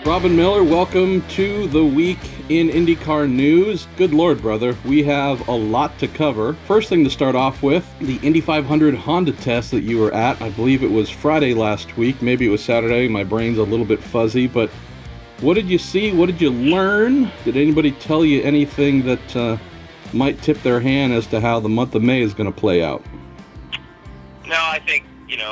Robin Miller, welcome to the Week in IndyCar News. Good Lord, brother, we have a lot to cover. First thing to start off with, the Indy 500 Honda test that you were at. I believe it was Friday last week. Maybe it was Saturday. My brain's a little bit fuzzy, but what did you see? What did you learn? Did anybody tell you anything that might tip their hand as to how the month of May is going to play out? No, I think,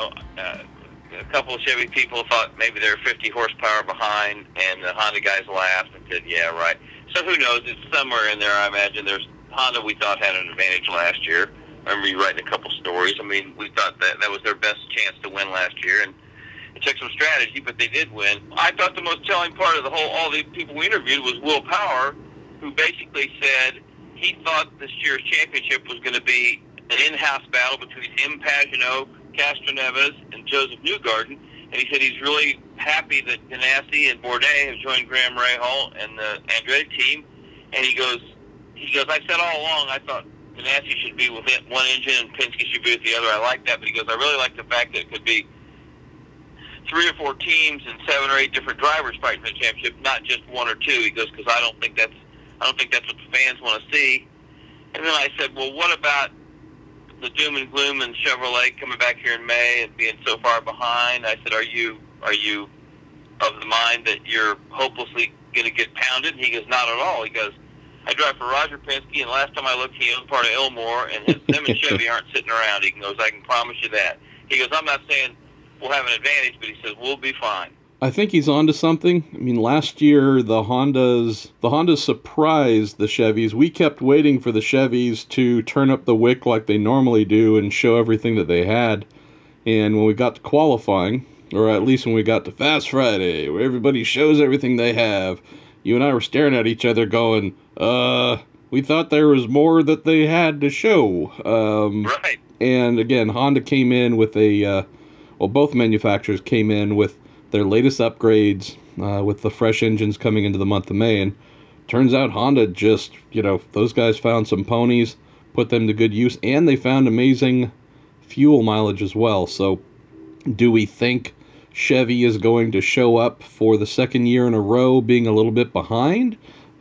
a couple of Chevy people thought maybe they were 50 horsepower behind, and the Honda guys laughed and said, yeah, right. So who knows? It's somewhere in there, I imagine. There's Honda we thought had an advantage last year. I remember you writing a couple stories. I mean, we thought that was their best chance to win last year, and it took some strategy, but they did win. I thought the most telling part of all the people we interviewed was Will Power, who basically said he thought this year's championship was going to be an in-house battle between him, Pagenaud, Castroneves, and Joseph Newgarden, and he said he's really happy that Ganassi and Bourdais have joined Graham Rahal and the Andretti team, and he goes, I said all along I thought Ganassi should be with one engine and Penske should be with the other. I like that, but he goes, I really like the fact that it could be 3 or 4 teams and 7 or 8 different drivers fighting for the championship, not just 1 or 2. He goes, because I don't think that's what the fans want to see. And then I said, well, what about the doom and gloom and Chevrolet coming back here in May and being so far behind? I said, are you of the mind that you're hopelessly going to get pounded? He goes, not at all. He goes, I drive for Roger Penske, and last time I looked, he owned part of Elmore, and them and Chevy aren't sitting around. He goes, I can promise you that. He goes, I'm not saying we'll have an advantage, but he says, we'll be fine. I think he's onto something. I mean, last year the Hondas surprised the Chevys. We kept waiting for the Chevys to turn up the wick like they normally do and show everything that they had. And when we got to qualifying, or at least when we got to Fast Friday, where everybody shows everything they have, you and I were staring at each other going, we thought there was more that they had to show. Right. And again, Honda came in with both manufacturers came in with their latest upgrades, with the fresh engines coming into the month of May, and turns out Honda just, those guys found some ponies, put them to good use, and they found amazing fuel mileage as well. So do we think Chevy is going to show up for the second year in a row being a little bit behind?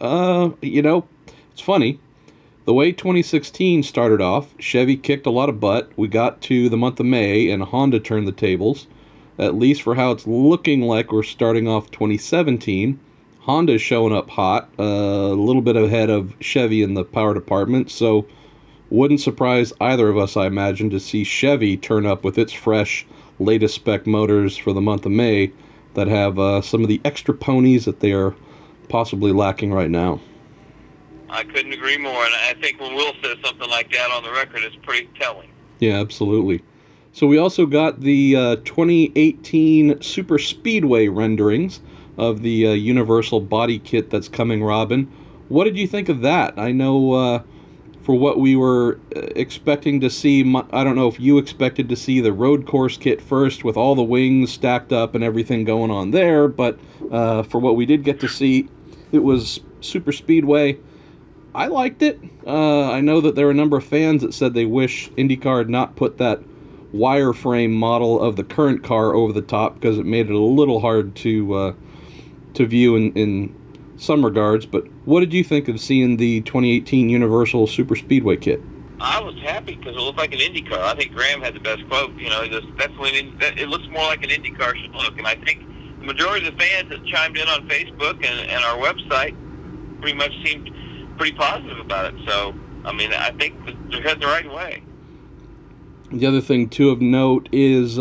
It's funny. The way 2016 started off, Chevy kicked a lot of butt. We got to the month of May, and Honda turned the tables. At least for how it's looking like we're starting off 2017. Honda's showing up hot, a little bit ahead of Chevy in the power department, so wouldn't surprise either of us, I imagine, to see Chevy turn up with its fresh, latest spec motors for the month of May that have some of the extra ponies that they are possibly lacking right now. I couldn't agree more, and I think when Will says something like that on the record, it's pretty telling. Yeah, absolutely. So we also got the 2018 Super Speedway renderings of the Universal body kit that's coming, Robin. What did you think of that? I know for what we were expecting to see, I don't know if you expected to see the road course kit first with all the wings stacked up and everything going on there, but for what we did get to see, it was Super Speedway. I liked it. I know that there were a number of fans that said they wish IndyCar had not put that wireframe model of the current car over the top because it made it a little hard to view in some regards. But what did you think of seeing the 2018 Universal Super Speedway kit? I was happy because it looked like an IndyCar. I think Graham had the best quote. He goes, that's when it looks more like an IndyCar should look. And I think the majority of the fans that chimed in on Facebook and our website pretty much seemed pretty positive about it. So, I mean, I think they're heading the right way. The other thing, too, of note is,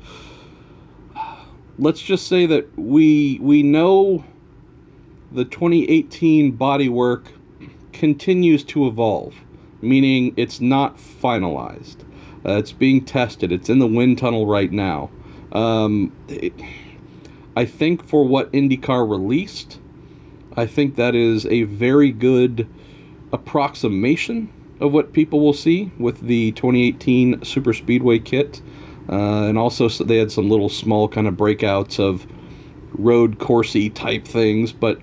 let's just say that we know the 2018 bodywork continues to evolve, meaning it's not finalized. It's being tested. It's in the wind tunnel right now. I think for what IndyCar released, I think that is a very good approximation of what people will see with the 2018 Super Speedway kit. And also they had some little small kind of breakouts of road coursey type things, but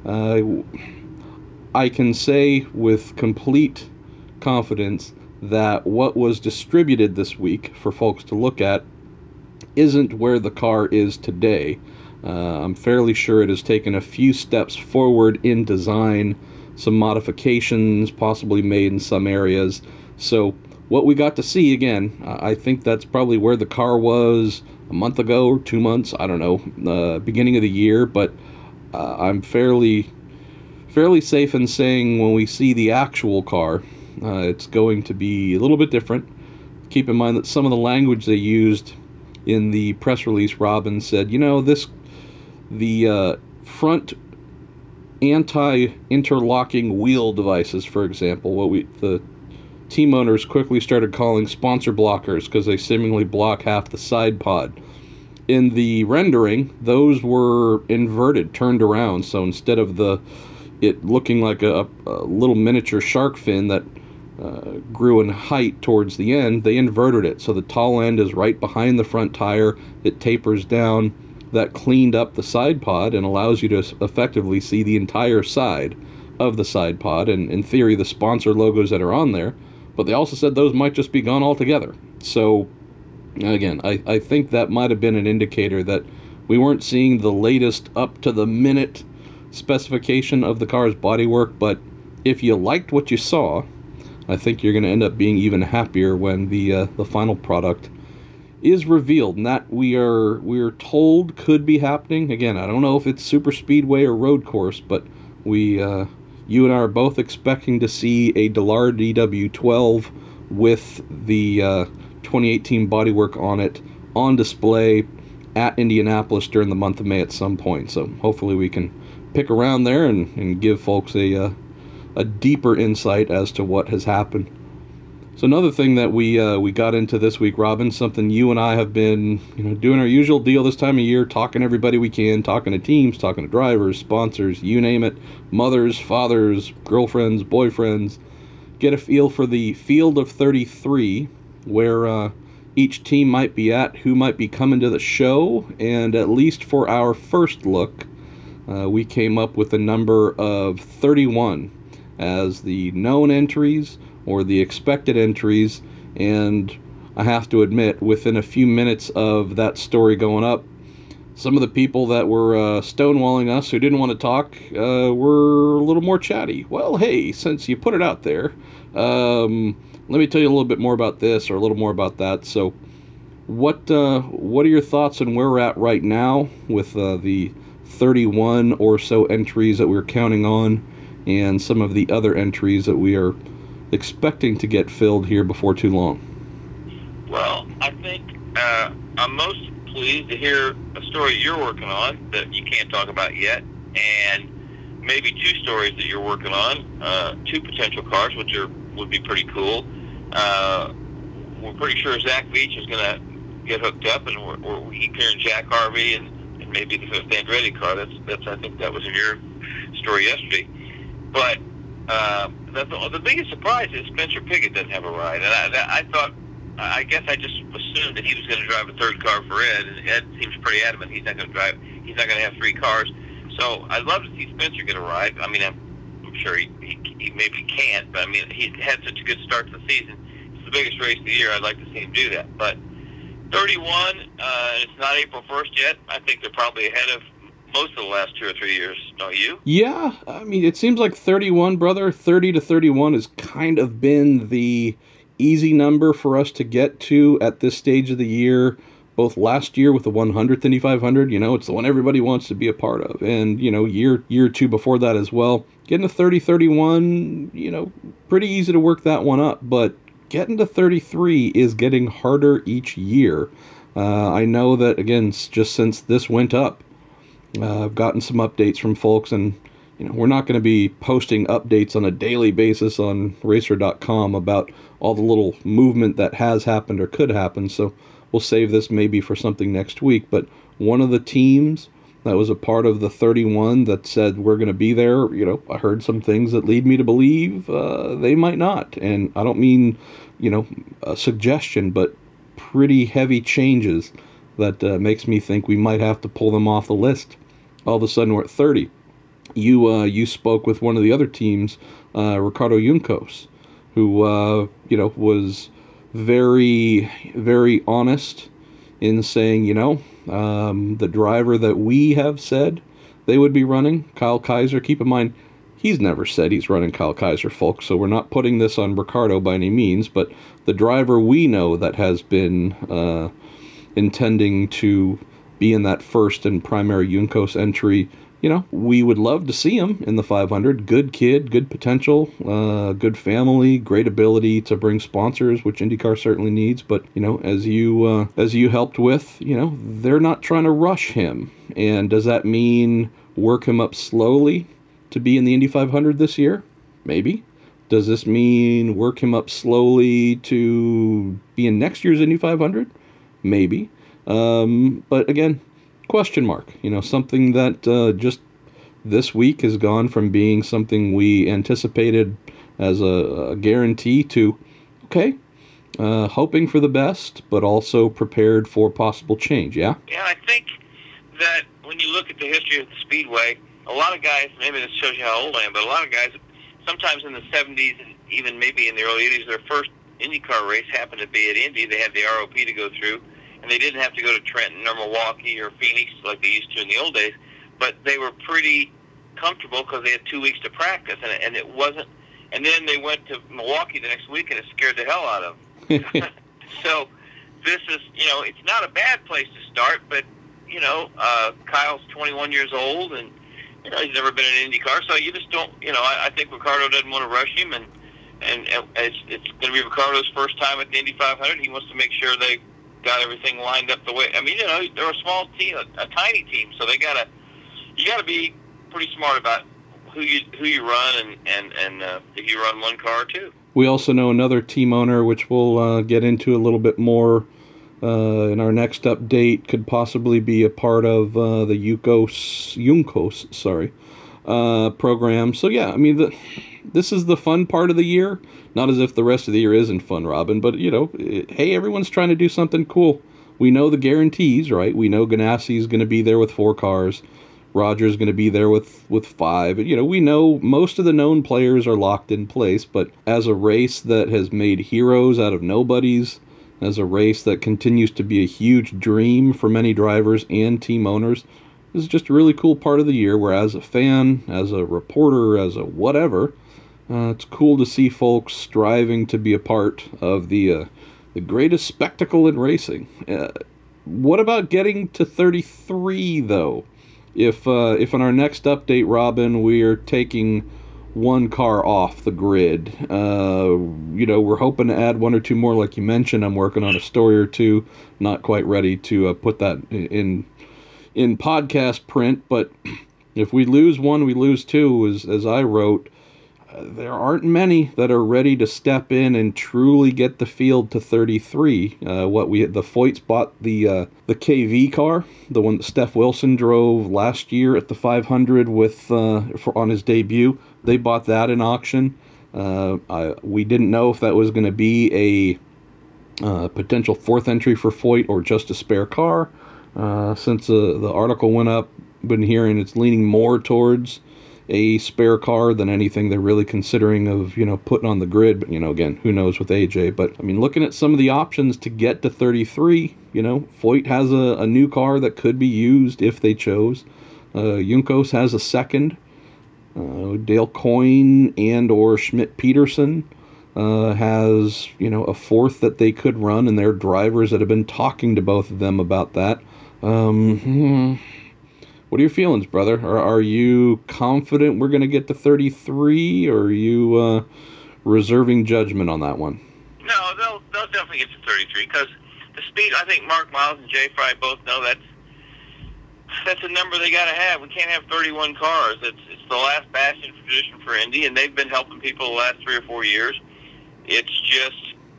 I can say with complete confidence that what was distributed this week for folks to look at isn't where the car is today. I'm fairly sure it has taken a few steps forward in design, some modifications possibly made in some areas. So what we got to see, again, I think that's probably where the car was a month ago or 2 months, I don't know, beginning of the year, but I'm fairly safe in saying when we see the actual car, it's going to be a little bit different. Keep in mind that some of the language they used in the press release, Robin said, the front anti-interlocking wheel devices, for example, the team owners quickly started calling sponsor blockers because they seemingly block half the side pod. In the rendering, those were inverted, turned around, so instead of it looking like a little miniature shark fin that grew in height towards the end, they inverted it. So the tall end is right behind the front tire. It tapers down. That cleaned up the side pod and allows you to effectively see the entire side of the side pod. And in theory, the sponsor logos that are on there. But they also said those might just be gone altogether. So, again, I think that might have been an indicator that we weren't seeing the latest up-to-the-minute specification of the car's bodywork. But if you liked what you saw, I think you're going to end up being even happier when the final product is revealed, and that we are told could be happening. Again, I don't know if it's super speedway or road course, but you and I are both expecting to see a Dallara DW12 with the 2018 bodywork on it on display at Indianapolis during the month of May at some point. So hopefully we can pick around there and give folks a deeper insight as to what has happened. So another thing that we got into this week, Robin, something you and I have been doing our usual deal this time of year, talking to everybody we can, talking to teams, talking to drivers, sponsors, you name it, mothers, fathers, girlfriends, boyfriends, get a feel for the field of 33, where each team might be at, who might be coming to the show, and at least for our first look, we came up with a number of 31 as the known entries or the expected entries, and I have to admit, within a few minutes of that story going up, some of the people that were stonewalling us who didn't want to talk were a little more chatty. Well, hey, since you put it out there, let me tell you a little bit more about this or a little more about that. So what are your thoughts on where we're at right now with the 31 or so entries that we're counting on and some of the other entries that we are expecting to get filled here before too long? Well, I think I'm most pleased to hear a story you're working on that you can't talk about yet, and maybe two stories that you're working on, two potential cars, which would be pretty cool. We're pretty sure Zach Veach is going to get hooked up, and we're hearing Jack Harvey and maybe the fifth Andretti car. That's I think that was in your story yesterday. But the biggest surprise is Spencer Pigot doesn't have a ride, and I guess I just assumed that he was going to drive a third car for Ed, and Ed seems pretty adamant he's not going to drive. He's not going to have three cars. So I'd love to see Spencer get a ride. I mean, I'm sure he maybe can't, but I mean, he's had such a good start to the season. It's the biggest race of the year. I'd like to see him do that. But 31, it's not April 1st yet. I think they're probably ahead of most of the last 2 or 3 years, don't you? Yeah, I mean, it seems like 31, brother, 30 to 31 has kind of been the easy number for us to get to at this stage of the year. Both last year with the 100th Indy 500, it's the one everybody wants to be a part of. And, year or two before that as well. Getting to 30, 31, pretty easy to work that one up. But getting to 33 is getting harder each year. I know that, again, just since this went up, I've gotten some updates from folks, and we're not going to be posting updates on a daily basis on Racer.com about all the little movement that has happened or could happen, so we'll save this maybe for something next week. But one of the teams that was a part of the 31 that said we're going to be there, I heard some things that lead me to believe they might not. And I don't mean, a suggestion, but pretty heavy changes that makes me think we might have to pull them off the list. All of a sudden we're at 30. You spoke with one of the other teams, Ricardo Juncos, who was very, very honest in saying, The driver that we have said they would be running, Kyle Kaiser, keep in mind, he's never said he's running Kyle Kaiser, folks, so we're not putting this on Ricardo by any means, but the driver we know that has been intending to be in that first and primary Juncos entry, we would love to see him in the 500. Good kid, good potential, good family, great ability to bring sponsors, which IndyCar certainly needs. But, as you helped with, they're not trying to rush him. And does that mean work him up slowly to be in the Indy 500 this year? Maybe. Does this mean work him up slowly to be in next year's Indy 500? Maybe. But again, question mark. Something that just this week has gone from being something we anticipated as a guarantee to, okay, hoping for the best, but also prepared for possible change, yeah? Yeah, I think that when you look at the history of the Speedway, a lot of guys, maybe this shows you how old I am, but a lot of guys, sometimes in the 70s and even maybe in the early 80s, their first IndyCar race happened to be at Indy. They had the ROP to go through, and they didn't have to go to Trenton or Milwaukee or Phoenix like they used to in the old days, but they were pretty comfortable because they had 2 weeks to practice, and it wasn't, and then they went to Milwaukee the next week, and it scared the hell out of them. So this is, it's not a bad place to start, but, Kyle's 21 years old, and, he's never been in an IndyCar, so you just don't, I think Ricardo doesn't want to rush him, and it's going to be Ricardo's first time at the Indy 500. He wants to make sure they got everything lined up the way. I mean, they're a small team, a tiny team, so you got to be pretty smart about who you run and if you run one car or two. We also know another team owner, which we'll get into a little bit more in our next update, could possibly be a part of the Juncos program. So yeah, I mean, this is the fun part of the year. Not as if the rest of the year isn't fun, Robin, but, hey, everyone's trying to do something cool. We know the guarantees, right? We know Ganassi's going to be there with 4 cars. Roger's going to be there with 5. We know most of the known players are locked in place, but as a race that has made heroes out of nobodies, as a race that continues to be a huge dream for many drivers and team owners, this is just a really cool part of the year where, as a fan, as a reporter, as a whatever, it's cool to see folks striving to be a part of the greatest spectacle in racing. What about getting to 33, though? If on our next update, Robin, we are taking one car off the grid, we're hoping to add 1 or 2 more, like you mentioned. I'm working on a story or 2, not quite ready to put that in podcast print, but if we lose 1, we lose 2, as I wrote. There aren't many that are ready to step in and truly get the field to 33. The Foyts bought the KV car, the one that Steph Wilson drove last year at the 500 on his debut. They bought that in auction. We didn't know if that was going to be a potential 4th entry for Foyt or just a spare car. Since the article went up, been hearing it's leaning more towards a spare car than anything they're really considering of, putting on the grid. But, again, who knows with AJ. But, I mean, looking at some of the options to get to 33, Foyt has a new car that could be used if they chose. Juncos has a second. Dale Coyne and or Schmidt-Peterson has, a 4th that they could run, and they're drivers that have been talking to both of them about that. What are your feelings, brother? Are you confident we're going to get to 33, or are you reserving judgment on that one? No, they'll definitely get to 33, because the speed, I think Mark Miles and Jay Fry both know that's a number they got to have. We can't have 31 cars. It's the last bastion of tradition for Indy, and they've been helping people the last 3 or 4 years. It's just,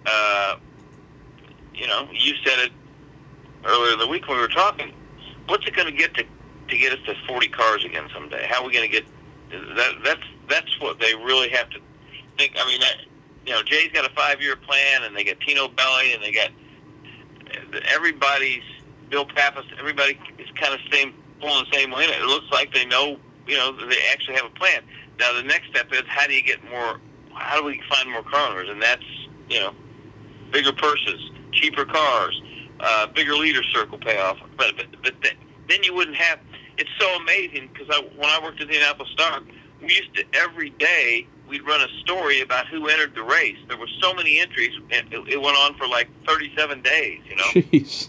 you said it earlier in the week when we were talking. What's it going to get to get us to 40 cars again someday? How are we going to get that? That's what they really have to think. I mean, Jay's got a 5-year plan, and they got Tino Belli, and they got everybody's Bill Pappas. Everybody is kind of pulling the same way. It looks like they know, they actually have a plan. Now the next step is how do we find more car owners? And that's, bigger purses, cheaper cars, bigger leader circle payoff. But then you wouldn't have. It's so amazing because when I worked at the Indianapolis Star, we used to every day we'd run a story about who entered the race. There were so many entries, and it went on for like 37 days. Jeez.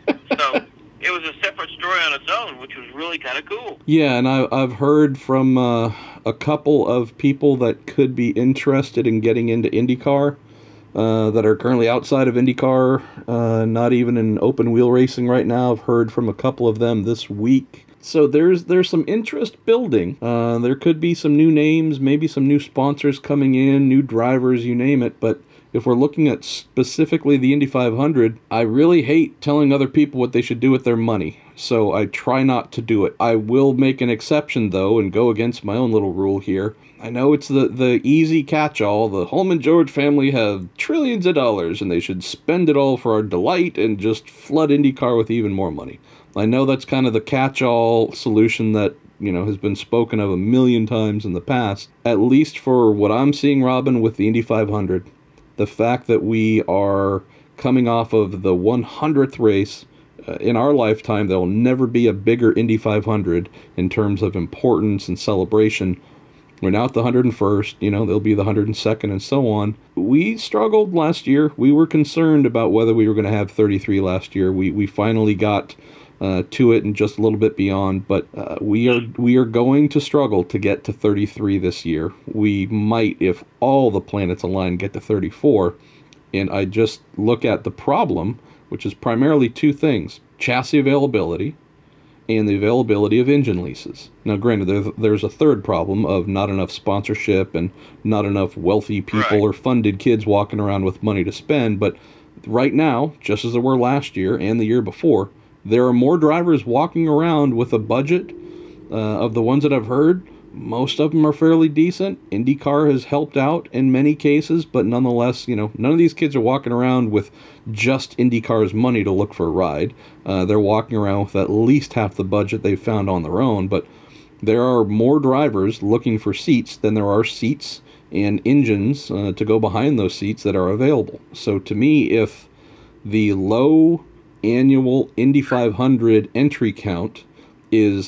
So it was a separate story on its own, which was really kind of cool. Yeah, and I've heard from a couple of people that could be interested in getting into IndyCar that are currently outside of IndyCar, not even in open wheel racing right now. I've heard from a couple of them this week. So there's some interest building. There could be some new names, maybe some new sponsors coming in, new drivers, you name it. But if we're looking at specifically the Indy 500, I really hate telling other people what they should do with their money. So I try not to do it. I will make an exception, though, and go against my own little rule here. I know it's the easy catch-all. The Holman George family have trillions of dollars, and they should spend it all for our delight and just flood IndyCar with even more money. I know that's kind of the catch-all solution that, has been spoken of a million times in the past. At least for what I'm seeing, Robin, with the Indy 500, the fact that we are coming off of the 100th race in our lifetime, there will never be a bigger Indy 500 in terms of importance and celebration. We're now at the 101st, there'll be the 102nd and so on. We struggled last year. We were concerned about whether we were going to have 33 last year. We finally got to it and just a little bit beyond, but we are going to struggle to get to 33 this year. We might, if all the planets align, get to 34, and I just look at the problem, which is primarily two things: chassis availability and the availability of engine leases. Now, granted, there's a third problem of not enough sponsorship and not enough wealthy people or funded kids walking around with money to spend, but right now, just as there were last year and the year before, there are more drivers walking around with a budget. Of the ones that I've heard, most of them are fairly decent. IndyCar has helped out in many cases, but nonetheless, none of these kids are walking around with just IndyCar's money to look for a ride. They're walking around with at least half the budget they've found on their own, but there are more drivers looking for seats than there are seats and engines to go behind those seats that are available. So to me, if the low annual Indy 500 entry count is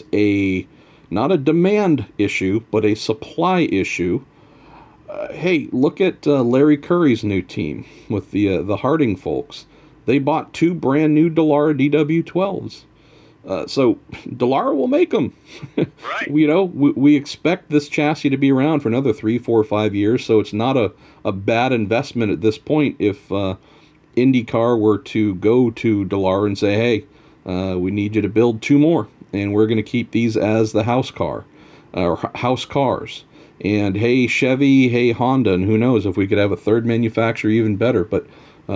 not a demand issue, but a supply issue. Hey, look at Larry Curry's new team with the Harding folks. They bought 2 brand new Dallara DW12s. So Dallara will make them. Right. We expect this chassis to be around for another 3, 4, 5 years, so it's not a bad investment at this point if IndyCar were to go to Dallara and say, hey, we need you to build 2 more, and we're going to keep these as the house car, or house cars. And hey, Chevy, hey, Honda, and who knows, if we could have a third manufacturer, even better. But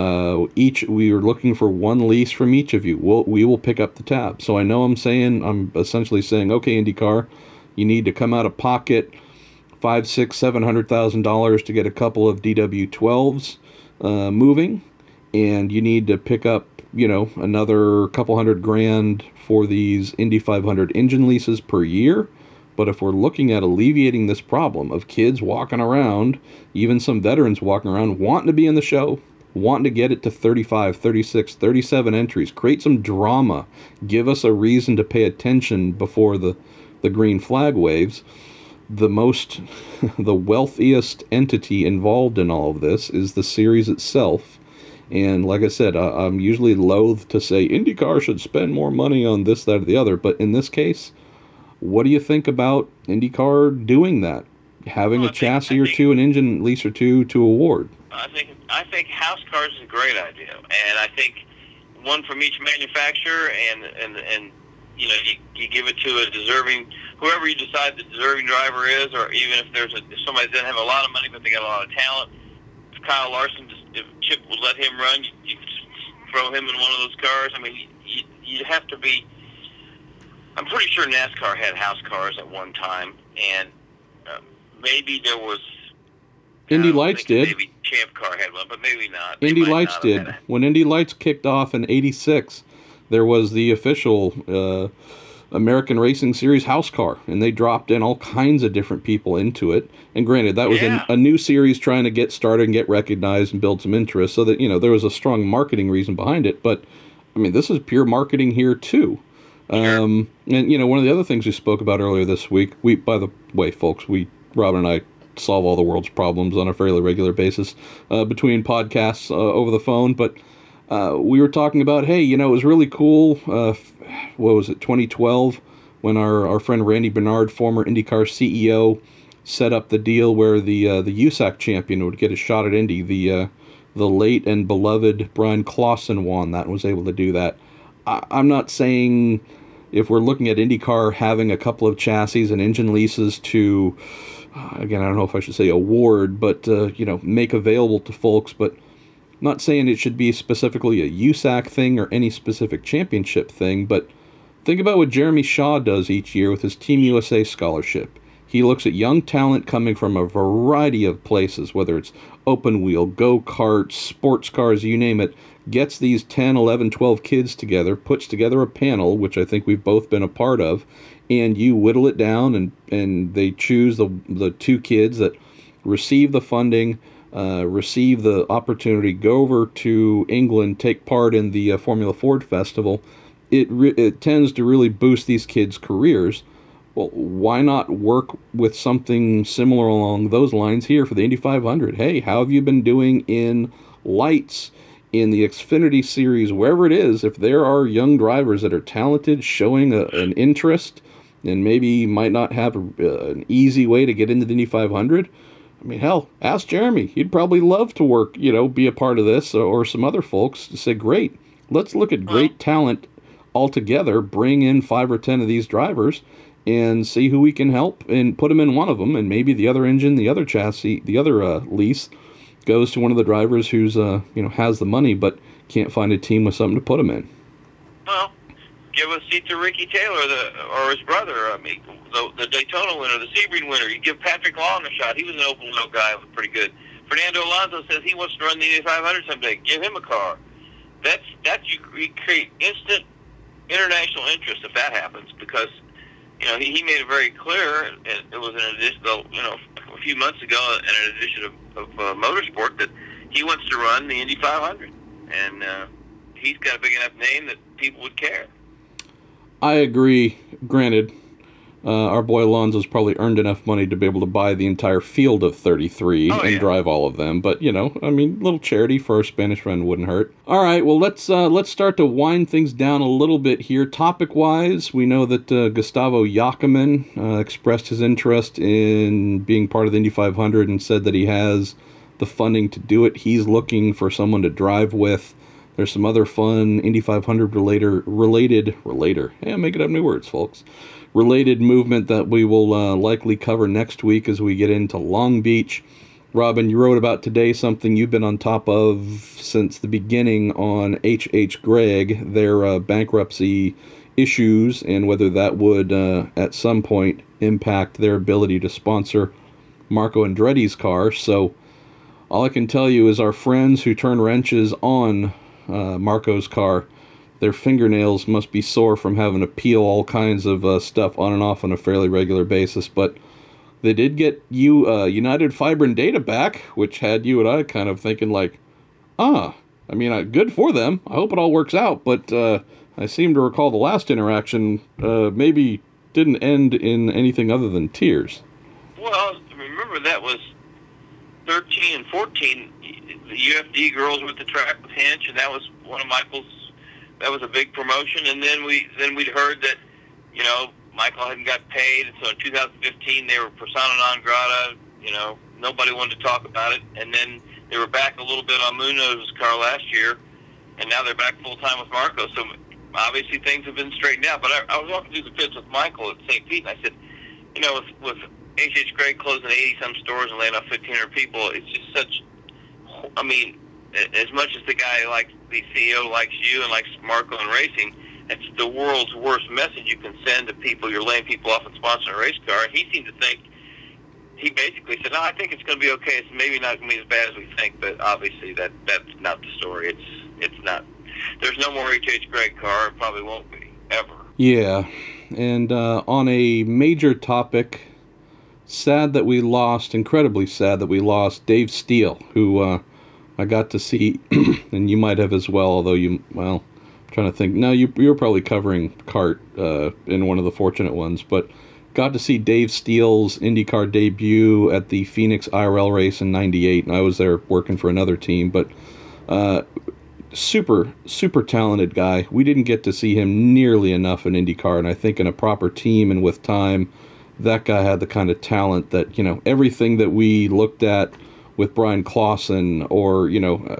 we are looking for 1 lease from each of you. We will pick up the tab. So I know I'm essentially saying, okay, IndyCar, you need to come out of pocket $500,000, $600,000, $700,000 to get a couple of DW12s moving. And you need to pick up, another couple $100,000 for these Indy 500 engine leases per year. But if we're looking at alleviating this problem of kids walking around, even some veterans walking around, wanting to be in the show, wanting to get it to 35, 36, 37 entries, create some drama, give us a reason to pay attention before the green flag waves, the wealthiest entity involved in all of this is the series itself. And like I said, I'm usually loath to say IndyCar should spend more money on this, that, or the other. But in this case, what do you think about IndyCar doing that? Having a chassis or two, an engine lease or two to award? I think house cars is a great idea. And I think one from each manufacturer, and you give it to a deserving, whoever you decide the deserving driver is, or even if somebody doesn't have a lot of money but they got a lot of talent, if Kyle Larson, if Chip would let him run, you throw him in one of those cars. I mean, you have to be. I'm pretty sure NASCAR had house cars at one time, and maybe there was. Indy Lights did. Maybe Champ Car had one, but maybe not. Indy Lights did. When Indy Lights kicked off in '86, there was the official American Racing Series house car, and they dropped in all kinds of different people into it. And granted, that was a new series trying to get started and get recognized and build some interest, so that there was a strong marketing reason behind it. But mean, this is pure marketing here too. And one of the other things we spoke about earlier this week, by the way, folks, Robin and I solve all the world's problems on a fairly regular basis between podcasts over the phone, but we were talking about, hey, it was really cool, what was it, 2012, when our friend Randy Bernard, former IndyCar CEO, set up the deal where the USAC champion would get a shot at Indy. The late and beloved Brian Clausen won that and was able to do that. I'm not saying if we're looking at IndyCar having a couple of chassis and engine leases to, again, I don't know if I should say award, but, make available to folks, but not saying it should be specifically a USAC thing or any specific championship thing, but think about what Jeremy Shaw does each year with his Team USA scholarship. He looks at young talent coming from a variety of places, whether it's open wheel, go-karts, sports cars, you name it, gets these 10, 11, 12 kids together, puts together a panel, which I think we've both been a part of, and you whittle it down, and they choose the 2 kids that receive the funding, receive the opportunity, go over to England, take part in the Formula Ford Festival. It tends to really boost these kids' careers. Well, why not work with something similar along those lines here for the Indy 500? Hey, how have you been doing in lights, in the Xfinity Series, wherever it is? If there are young drivers that are talented, showing an interest, and maybe might not have an easy way to get into the Indy 500, I mean, hell, ask Jeremy. He'd probably love to work, be a part of this, or some other folks to say, great, let's look at great talent altogether, bring in 5 or 10 of these drivers, and see who we can help and put them in one of them, and maybe the other engine, the other chassis, the other lease goes to one of the drivers who's has the money but can't find a team with something to put them in. Well, give a seat to Ricky Taylor or his brother. I mean, the Daytona winner, the Sebring winner. You give Patrick Long a shot. He was an open wheel guy, was pretty good. Fernando Alonso says he wants to run the Indy 500 someday. Give him a car. You create instant international interest if that happens, because he made it very clear, and it was an addition, a few months ago, in an edition of Motorsport, that he wants to run the Indy 500, and he's got a big enough name that people would care. I agree. Granted, our boy Alonso's probably earned enough money to be able to buy the entire field of 33 drive all of them. But, little charity for our Spanish friend wouldn't hurt. All right, well, let's start to wind things down a little bit here. Topic-wise, we know that Gustavo Yackaman expressed his interest in being part of the Indy 500 and said that he has the funding to do it. He's looking for someone to drive with. There's some other fun Indy 500 related, I'm making up new words, folks, related movement that we will likely cover next week as we get into Long Beach. Robin, you wrote about today something you've been on top of since the beginning on H.H. Gregg, their bankruptcy issues, and whether that would at some point impact their ability to sponsor Marco Andretti's car. So all I can tell you is our friends who turn wrenches on Marco's car, their fingernails must be sore from having to peel all kinds of stuff on and off on a fairly regular basis. But they did get United Fiber and Data back, which had you and I kind of thinking good for them. I hope it all works out. But I seem to recall the last interaction maybe didn't end in anything other than tears. Well, remember that was 13 and 14. The UFD girls were at the track with Hinch, and that was one of Michael's. That was a big promotion. And then we'd heard that Michael hadn't got paid, and so in 2015 they were persona non grata. Nobody wanted to talk about it. And then they were back a little bit on Munoz's car last year, and now they're back full time with Marco. So obviously things have been straightened out. But I was walking through the pits with Michael at St. Pete, and I said, with H.H. Gregg closing 80-some stores and laying off 1,500 people, it's just such. I mean, as much as the CEO likes you and likes Marco and racing, it's the world's worst message you can send to people. You're laying people off and sponsoring a race car. And he seemed to think, he basically said, no, I think it's going to be okay. It's maybe not going to be as bad as we think, but obviously that's not the story. It's not. There's no more H.H. Gregg car. It probably won't be, ever. Yeah, and on a major topic, incredibly sad that we lost Dave Steele, who I got to see, and you might have as well, although trying to think. No, you were probably covering kart in one of the fortunate ones, but got to see Dave Steele's IndyCar debut at the Phoenix IRL race in '98, and I was there working for another team. But super talented guy. We didn't get to see him nearly enough in IndyCar, and I think in a proper team and with time, that guy had the kind of talent that, everything that we looked at with Brian Clausen or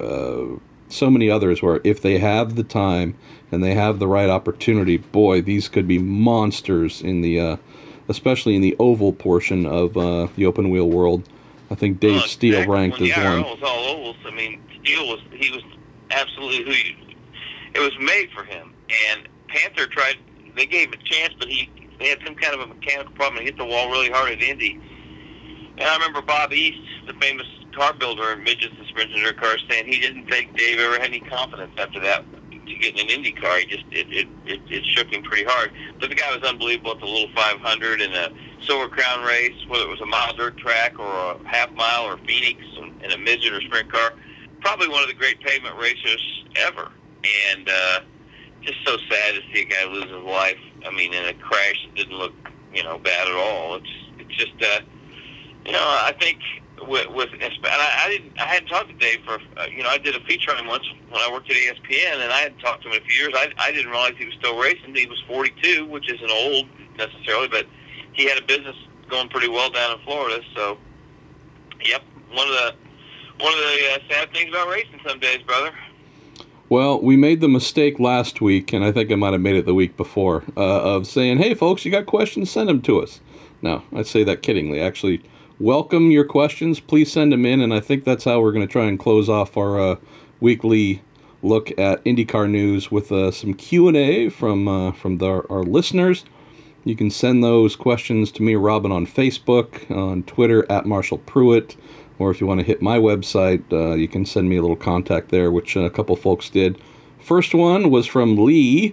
so many others, where if they have the time and they have the right opportunity, boy, these could be monsters in the especially in the oval portion of the open wheel world. I think Dave Steele ranked as one. When the IRL was all ovals, I mean, Steele was absolutely it was made for him. And Panther they gave him a chance, but they had some kind of a mechanical problem and hit the wall really hard at Indy. And I remember Bob East, the famous car builder in midget suspension cars, saying he didn't think Dave ever had any confidence after that to get in an Indy car. He just it shook him pretty hard. But the guy was unbelievable at the little 500 and a Silver Crown race, whether it was a mile dirt track or a half mile or Phoenix in a midget or sprint car. Probably one of the great pavement racers ever. And just so sad to see a guy lose his life. I mean, in a crash that didn't look bad at all. It's just I think. I hadn't talked to Dave for I did a feature on him once when I worked at ESPN, and I hadn't talked to him in a few years. I didn't realize he was still racing. He was 42, which isn't old necessarily, but he had a business going pretty well down in Florida. So, yep, one of the sad things about racing some days, brother. Well, we made the mistake last week, and I think I might have made it the week before, of saying, "Hey, folks, you got questions? Send them to us." No, I say that kiddingly. Actually, welcome your questions. Please send them in, and I think that's how we're going to try and close off our weekly look at IndyCar news with some Q&A from our listeners. You can send those questions to me or Robin on Facebook, on Twitter at Marshall Pruitt, or if you want to hit my website, you can send me a little contact there, which a couple folks did. First one was from Lee,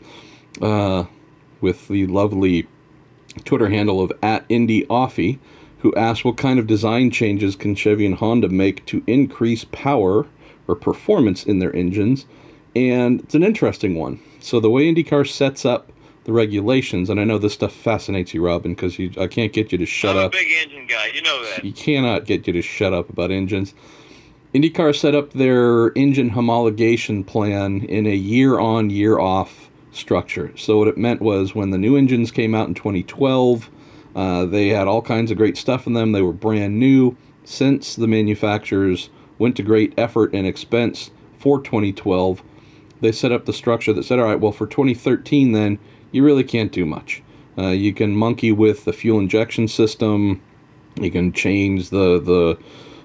with the lovely Twitter handle of @IndyOffie, who asked what kind of design changes can Chevy and Honda make to increase power or performance in their engines. And it's an interesting one. So the way IndyCar sets up the regulations, and I know this stuff fascinates you, Robin, because I can't get you to shut up. I'm a big engine guy, you know that. You cannot get you to shut up about engines. IndyCar set up their engine homologation plan in a year-on, year-off structure. So what it meant was when the new engines came out in 2012, they had all kinds of great stuff in them. They were brand new. Since the manufacturers went to great effort and expense for 2012, they set up the structure that said, all right, well, for 2013 then, you really can't do much. You can monkey with the fuel injection system. You can change you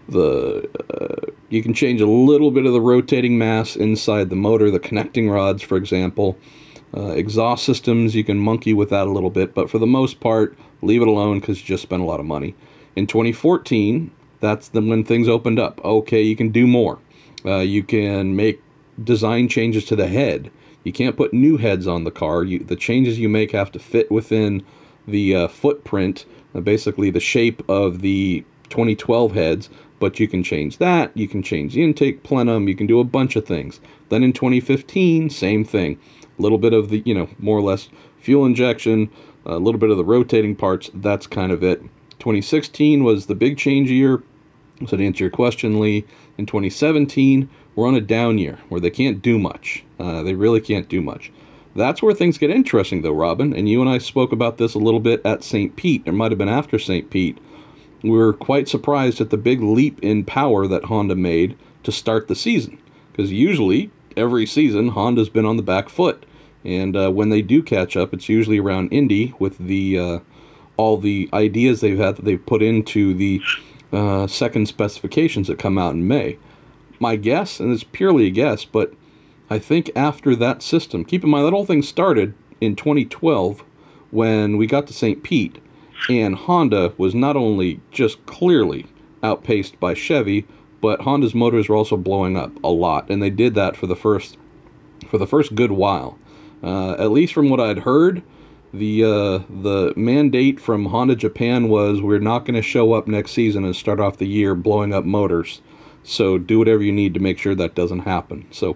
can change a little bit of the rotating mass inside the motor, the connecting rods, for example. Exhaust systems, you can monkey with that a little bit, but for the most part, leave it alone because you just spent a lot of money. In 2014, that's when things opened up. Okay, you can do more. You can make design changes to the head. You can't put new heads on the car. The changes you make have to fit within the footprint, basically the shape of the 2012 heads, but you can change that. You can change the intake plenum. You can do a bunch of things. Then in 2015, same thing. A little bit of the, more or less fuel injection, a little bit of the rotating parts. That's kind of it. 2016 was the big change year. So to answer your question, Lee, in 2017, we're on a down year where they can't do much. They really can't do much. That's where things get interesting, though, Robin. And you and I spoke about this a little bit at St. Pete. It might have been after St. Pete. We were quite surprised at the big leap in power that Honda made to start the season. Because usually, every season, Honda's been on the back foot. And when they do catch up, it's usually around Indy with the all the ideas they've had that they've put into the second specifications that come out in May. My guess, and it's purely a guess, but I think after that system, keep in mind that whole thing started in 2012 when we got to St. Pete, and Honda was not only just clearly outpaced by Chevy, but Honda's motors were also blowing up a lot, and they did that for the first good while. At least from what I'd heard, the mandate from Honda Japan was we're not going to show up next season and start off the year blowing up motors. So do whatever you need to make sure that doesn't happen. So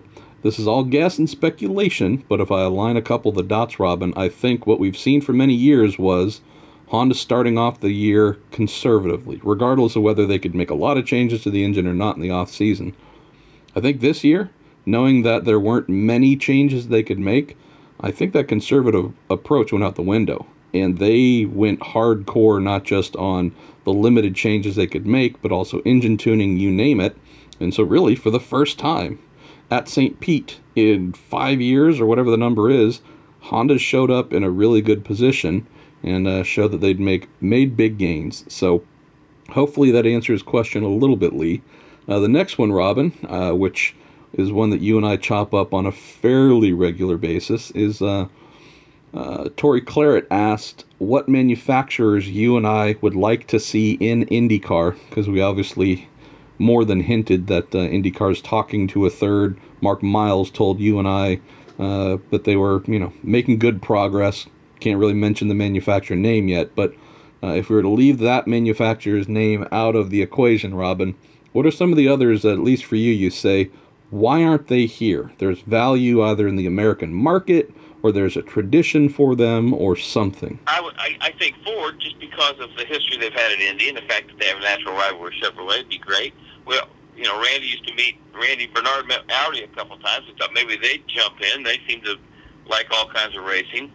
this is all guess and speculation, but if I align a couple of the dots, Robin, I think what we've seen for many years was Honda starting off the year conservatively, regardless of whether they could make a lot of changes to the engine or not in the off-season. I think this year, knowing that there weren't many changes they could make, I think that conservative approach went out the window. And they went hardcore, not just on the limited changes they could make, but also engine tuning, you name it. And so really, for the first time at St. Pete in 5 years, or whatever the number is, Honda showed up in a really good position and showed that they'd made big gains. So hopefully that answers question a little bit, Lee. The next one, Robin, which is one that you and I chop up on a fairly regular basis, is Tori Claret asked what manufacturers you and I would like to see in IndyCar, because we obviously more than hinted that IndyCar's talking to a third. Mark Miles told you and I that they were, making good progress. Can't really mention the manufacturer name yet, but if we were to leave that manufacturer's name out of the equation, Robin, what are some of the others that, at least for you say, why aren't they here? There's value either in the American market, or there's a tradition for them, or something. I think Ford, just because of the history they've had at Indy and the fact that they have a natural rival with Chevrolet, would be great. Well, Randy used to meet Randy Bernard met Audi a couple times. We thought maybe they'd jump in. They seem to like all kinds of racing.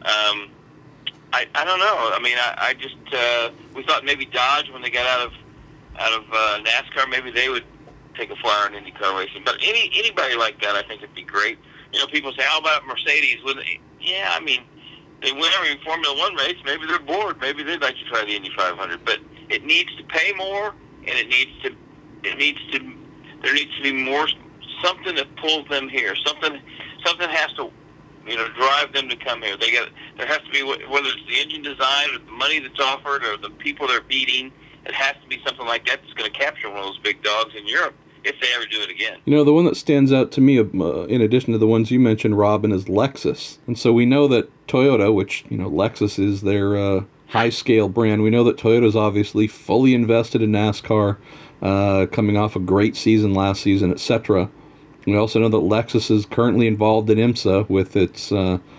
I don't know. I mean, I just we thought maybe Dodge, when they got out of NASCAR, maybe they would take a flyer on IndyCar racing. But anybody like that, I think would be great. People say, how about Mercedes? Yeah, I mean, they win every Formula One race. Maybe they're bored. Maybe they'd like to try the Indy 500. But it needs to pay more, and there needs to be more, something that pulls them here. Something has to, drive them to come here. There has to be, whether it's the engine design or the money that's offered or the people they're beating, it has to be something like that that's going to capture one of those big dogs in Europe, if they ever do it again. The one that stands out to me, in addition to the ones you mentioned, Robin, is Lexus. And so we know that Toyota, which, Lexus is their high-scale brand, we know that Toyota's obviously fully invested in NASCAR, coming off a great season last season, etc. We also know that Lexus is currently involved in IMSA with its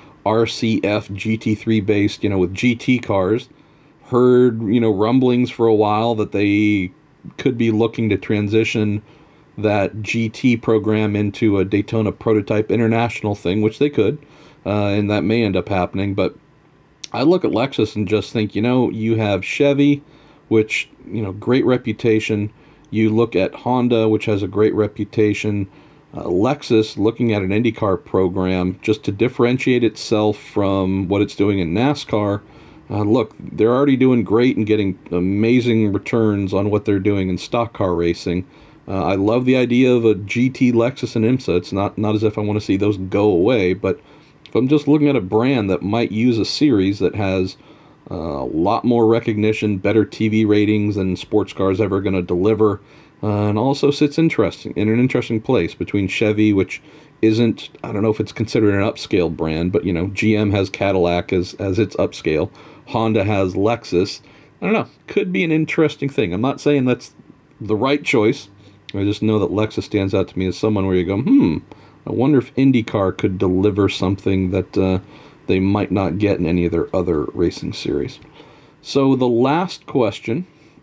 RCF GT3 based, with GT cars. Heard, rumblings for a while that they could be looking to transition that GT program into a Daytona Prototype International thing, which they could, and that may end up happening. But I look at Lexus and just think, you have Chevy, which, great reputation. You look at Honda, which has a great reputation. Lexus, looking at an IndyCar program just to differentiate itself from what it's doing in NASCAR. Look, they're already doing great and getting amazing returns on what they're doing in stock car racing. I love the idea of a GT Lexus and IMSA. It's not as if I want to see those go away, but if I'm just looking at a brand that might use a series that has a lot more recognition, better TV ratings than sports cars ever going to deliver, and also sits in an interesting place between Chevy, which isn't, I don't know if it's considered an upscale brand, but GM has Cadillac as its upscale. Honda has Lexus. I don't know. Could be an interesting thing. I'm not saying that's the right choice. I just know that Lexus stands out to me as someone where you go, I wonder if IndyCar could deliver something that they might not get in any of their other racing series. So the last question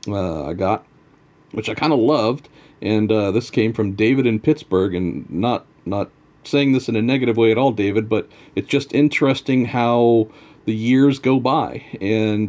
I got, which I kind of loved, and this came from David in Pittsburgh, and not saying this in a negative way at all, David, but it's just interesting how the years go by, and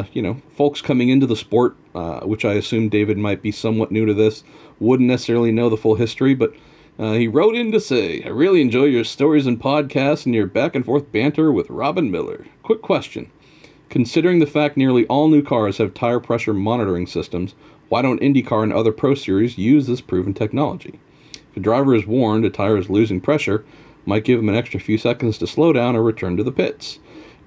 folks coming into the sport, which I assume David might be somewhat new to this, wouldn't necessarily know the full history, but he wrote in to say, I really enjoy your stories and podcasts and your back and forth banter with Robin Miller. Quick question. Considering the fact nearly all new cars have tire pressure monitoring systems, why don't IndyCar and other Pro Series use this proven technology? If a driver is warned a tire is losing pressure, might give him an extra few seconds to slow down or return to the pits.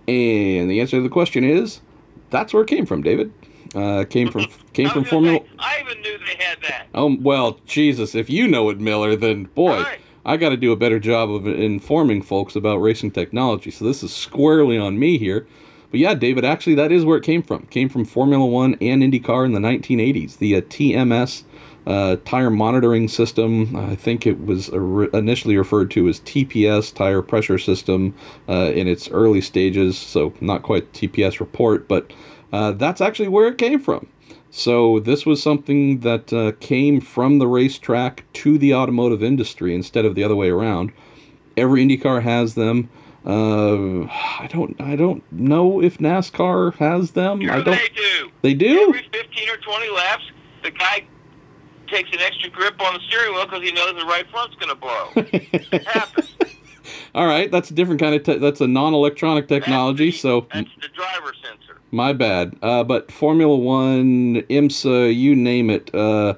And the answer to the question is, that's where it came from, David. Came from Formula. I even knew they had that. Oh well, Jesus! If you know it, Miller, then boy, right. I got to do a better job of informing folks about racing technology. So this is squarely on me here. But yeah, David, actually, that is where it came from. It came from Formula One and IndyCar in the 1980s. The TMS tire monitoring system. I think it was initially referred to as TPS, tire pressure system, in its early stages. So not quite TPS report, but that's actually where it came from. So this was something that came from the racetrack to the automotive industry instead of the other way around. Every IndyCar has them. I don't know if NASCAR has them. Sure, they do. They do? Every 15 or 20 laps, the guy takes an extra grip on the steering wheel because he knows the right front's going to blow. It happens. All right, that's a different kind of that's a non-electronic technology. That's the driver sensor. My bad. But Formula One, IMSA, you name it,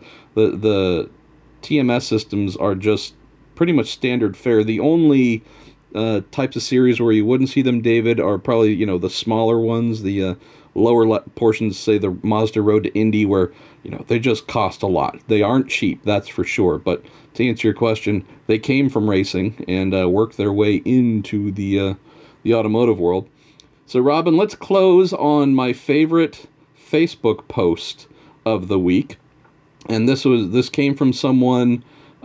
the TMS systems are just pretty much standard fare. The only types of series where you wouldn't see them, David, are probably the smaller ones, the lower portions, say the Mazda Road to Indy, where they just cost a lot. They aren't cheap, that's for sure. But to answer your question, they came from racing and worked their way into the automotive world. So, Robin, let's close on my favorite Facebook post of the week, and this came from someone.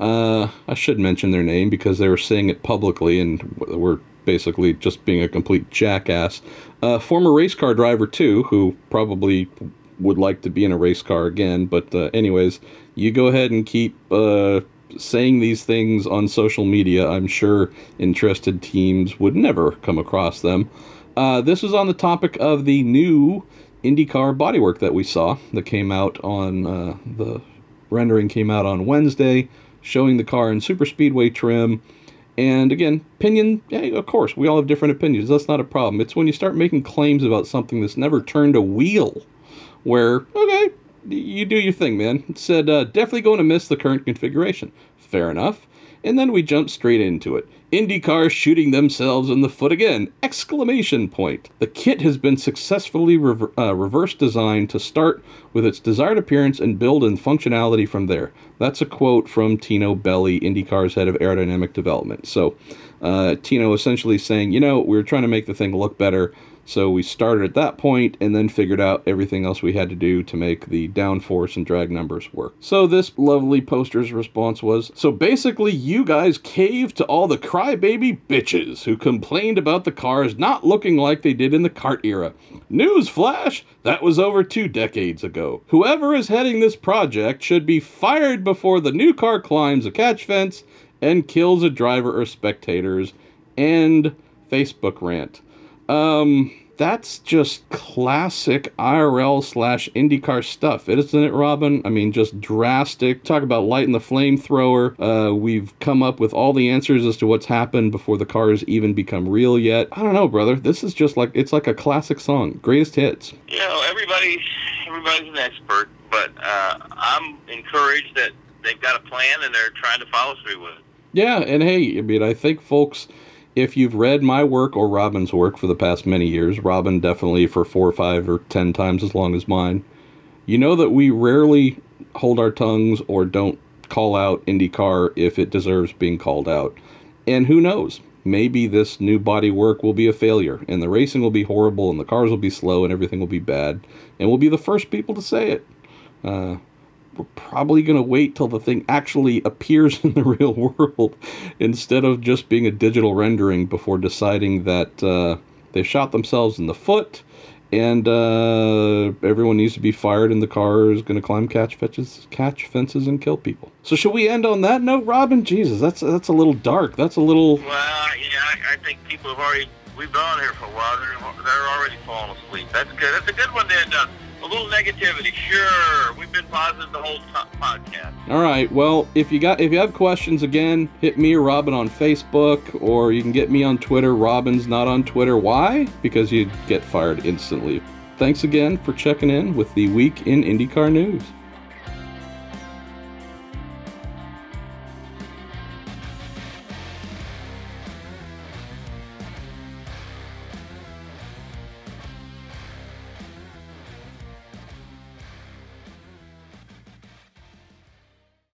I should mention their name because they were saying it publicly, and we're basically just being a complete jackass. Former race car driver too, who probably would like to be in a race car again. But anyways, you go ahead and keep saying these things on social media. I'm sure interested teams would never come across them. This was on the topic of the new IndyCar bodywork that we saw that came out on the rendering came out on Wednesday, showing the car in super speedway trim. And again, opinion, of course, we all have different opinions. That's not a problem. It's when you start making claims about something that's never turned a wheel where, okay, you do your thing, man. It said, definitely going to miss the current configuration. Fair enough. And then we jump straight into it. IndyCar shooting themselves in the foot again! Exclamation point. The kit has been successfully reverse designed to start with its desired appearance and build in functionality from there. That's a quote from Tino Belli, IndyCar's head of aerodynamic development. So Tino essentially saying, we were trying to make the thing look better, so we started at that point and then figured out everything else we had to do to make the downforce and drag numbers work. So this lovely poster's response was, so basically you guys caved to all the crybaby bitches who complained about the cars not looking like they did in the kart era. Newsflash, that was over 2 decades ago. Whoever is heading this project should be fired before the new car climbs a catch fence and kills a driver or spectators. And Facebook rant. That's just classic IRL/IndyCar stuff, isn't it, Robin? I mean, just drastic. Talk about lighting the flamethrower. We've come up with all the answers as to what's happened before the cars even become real yet. I don't know, brother. This is just it's like a classic song. Greatest hits. Everybody's an expert, but I'm encouraged that they've got a plan and they're trying to follow through with it. Yeah, and hey, I mean, I think folks, if you've read my work or Robin's work for the past many years, Robin definitely for 4 or 5 or 10 times as long as mine, you know that we rarely hold our tongues or don't call out IndyCar if it deserves being called out. And who knows? Maybe this new body work will be a failure, and the racing will be horrible, and the cars will be slow, and everything will be bad, and we'll be the first people to say it. We're probably going to wait till the thing actually appears in the real world instead of just being a digital rendering before deciding that they've shot themselves in the foot and everyone needs to be fired and the car is going to climb catch fences and kill people. So should we end on that note, Robin? Jesus, that's a little dark. That's a little... Well, I think people we've been on here for a while. They're already falling asleep. That's good. That's a good one to end on. A little negativity, sure. We've been positive the whole podcast. All right. Well, if you have questions, again, hit me or Robin on Facebook, or you can get me on Twitter. Robin's not on Twitter. Why? Because you'd get fired instantly. Thanks again for checking in with the Week in IndyCar News.